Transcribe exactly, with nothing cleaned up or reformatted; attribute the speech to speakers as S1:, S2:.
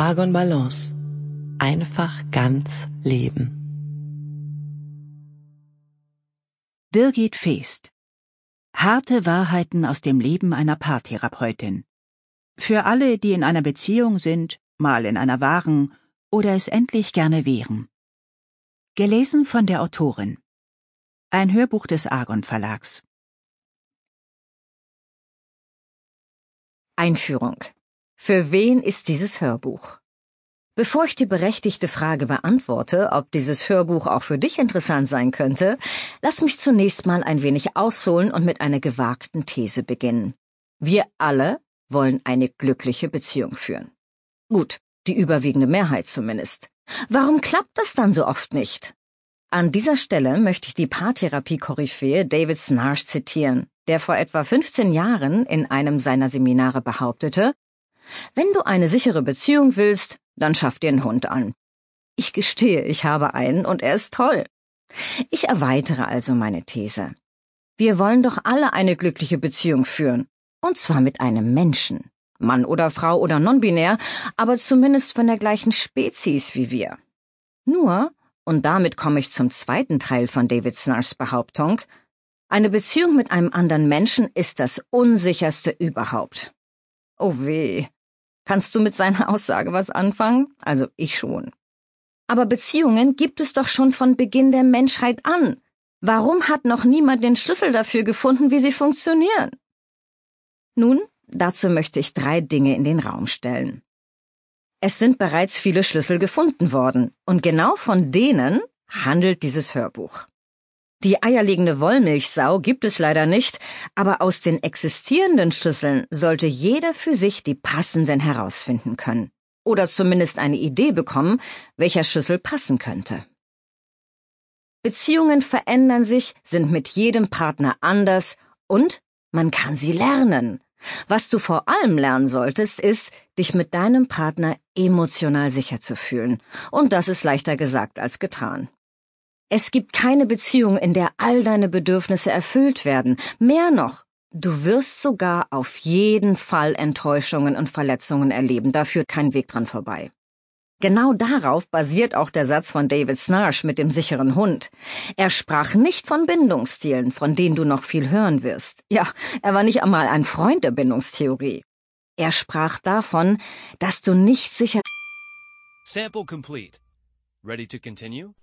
S1: Argon Balance. Einfach ganz leben.
S2: Birgit Feest. Harte Wahrheiten aus dem Leben einer Paartherapeutin. Für alle, die in einer Beziehung sind, mal in einer waren oder es endlich gerne wären. Gelesen von der Autorin. Ein Hörbuch des Argon Verlags.
S3: Einführung. Für wen ist dieses Hörbuch? Bevor ich die berechtigte Frage beantworte, ob dieses Hörbuch auch für dich interessant sein könnte, lass mich zunächst mal ein wenig ausholen und mit einer gewagten These beginnen. Wir alle wollen eine glückliche Beziehung führen. Gut, die überwiegende Mehrheit zumindest. Warum klappt das dann so oft nicht? An dieser Stelle möchte ich die Paartherapie-Koryphäe David Snarsh zitieren, der vor etwa fünfzehn Jahren in einem seiner Seminare behauptete: Wenn du eine sichere Beziehung willst, dann schaff dir einen Hund an. Ich gestehe, ich habe einen und er ist toll. Ich erweitere also meine These. Wir wollen doch alle eine glückliche Beziehung führen. Und zwar mit einem Menschen. Mann oder Frau oder non-binär, aber zumindest von der gleichen Spezies wie wir. Nur, und damit komme ich zum zweiten Teil von David Snarshs Behauptung, eine Beziehung mit einem anderen Menschen ist das unsicherste überhaupt. Oh weh. Kannst du mit seiner Aussage was anfangen? Also ich schon. Aber Beziehungen gibt es doch schon von Beginn der Menschheit an. Warum hat noch niemand den Schlüssel dafür gefunden, wie sie funktionieren? Nun, dazu möchte ich drei Dinge in den Raum stellen. Es sind bereits viele Schlüssel gefunden worden, und genau von denen handelt dieses Hörbuch. Die eierlegende Wollmilchsau gibt es leider nicht, aber aus den existierenden Schlüsseln sollte jeder für sich die passenden herausfinden können. Oder zumindest eine Idee bekommen, welcher Schlüssel passen könnte. Beziehungen verändern sich, sind mit jedem Partner anders und man kann sie lernen. Was du vor allem lernen solltest, ist, dich mit deinem Partner emotional sicher zu fühlen. Und das ist leichter gesagt als getan. Es gibt keine Beziehung, in der all deine Bedürfnisse erfüllt werden. Mehr noch, du wirst sogar auf jeden Fall Enttäuschungen und Verletzungen erleben. Da führt kein Weg dran vorbei. Genau darauf basiert auch der Satz von David Snarsh mit dem sicheren Hund. Er sprach nicht von Bindungsstilen, von denen du noch viel hören wirst. Ja, er war nicht einmal ein Freund der Bindungstheorie. Er sprach davon, dass du nicht sicher...
S4: Sample complete. Ready to continue?